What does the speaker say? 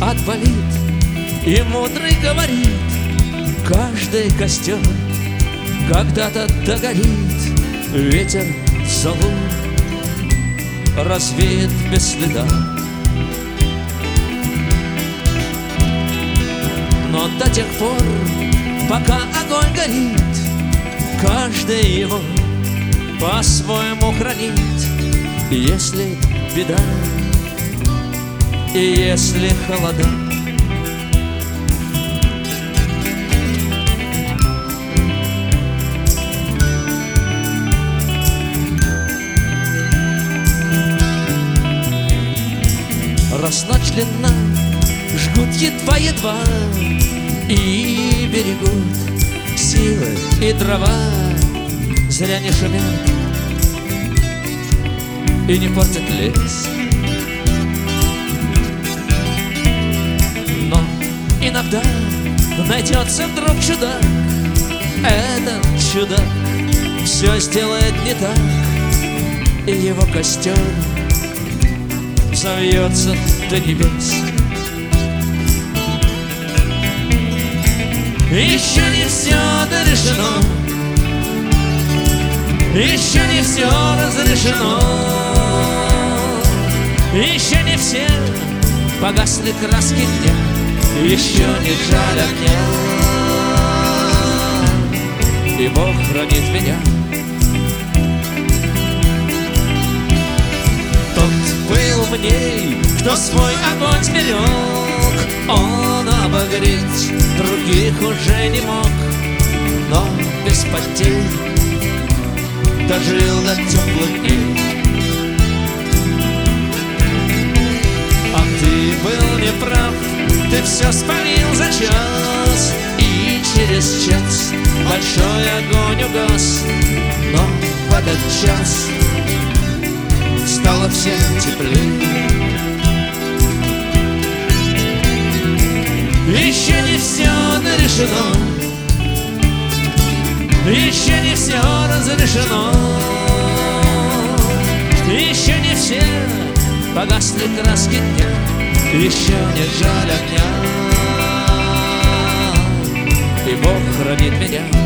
отболит, и мудрый говорит: каждый костер когда-то догорит, ветер зову развеет без следа. Но до тех пор, пока огонь горит, каждый его по-своему хранит. И если беда, и если холода, раз ночь длинна, жгут едва-едва и берегут силы и дрова, зря не шумят и не портят лес. Но иногда найдется вдруг чудак, этот чудак все сделает не так, и его костер взовьется до небес. Еще не все дорешено, еще не все разрешено, еще не все погасли краски дня, еще не жаль огня, и Бог хранит меня. Тот был умней, кто свой огонь сберег, он обогреть других уже не мог, но без потерь дожил до теплых дней. А ты был неправ, ты все спалил за час, и через час большой огонь угас, но в этот час стало всем теплее. Еще не все дорешено, еще не все разрешено, еще не все погасли краски дня, еще не жаль огня, и Бог хранит меня.